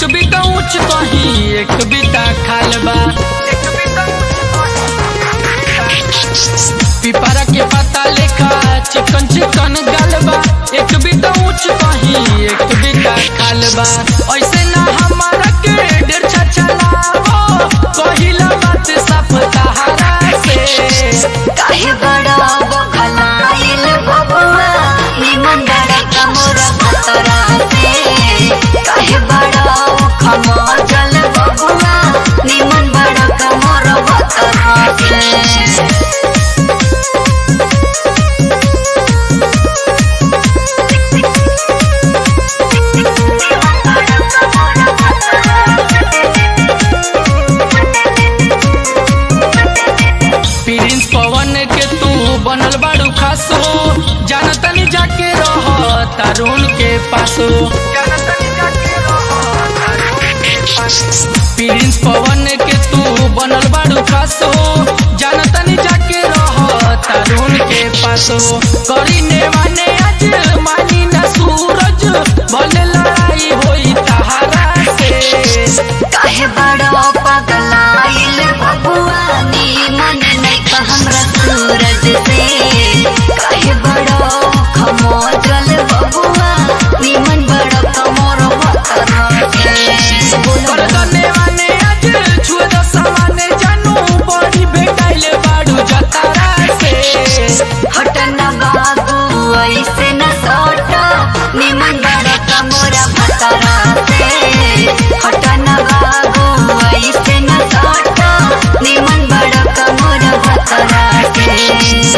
बीता ऊंच कहीं एक बीता खाल बा। पिपरा के पता लेखा चिकन चिकन गलबा। एक बीता ऊंच कहीं एक बीता खाल बा। ऐसे ना हमारा के डेढ़ चलाओ कहिला बात साफ तहारा से। काहे बड़ा बखलाइल बबुआ निमन बड़ा कमरा भतरा से। काहे बड़ा खमजल बबुआ निमन बड़ा कमरा भतरा से। प्रिंस पवन के तू बनल बाड़ू खास हो। जानतनी जाके रह तरुण के पास हो। प्रिंस पवन के तू बनल बाड़ू खास हो। जानतनी जाके रह तरुण के पास हो। करी ने माने आज मानी न सूरज भले लड़ाई होई तहारा से। काहे बड़ा पगलाइल बबुआ निमन नइका हमरा सूरज से। काहे बड़ा खमोजल बबुआ निमन बड़ा कमर भतरा से। करदने वाने आज छुए दो सामाने जानू बड़ी भेटाइले बाड़ू जतारा से। हटना बाबू ऐसे न सटा निमन बड़ा कमरा भतरा से। हटना बाबू ऐसे न सटा निमन बड़ा कमरा भतरा से।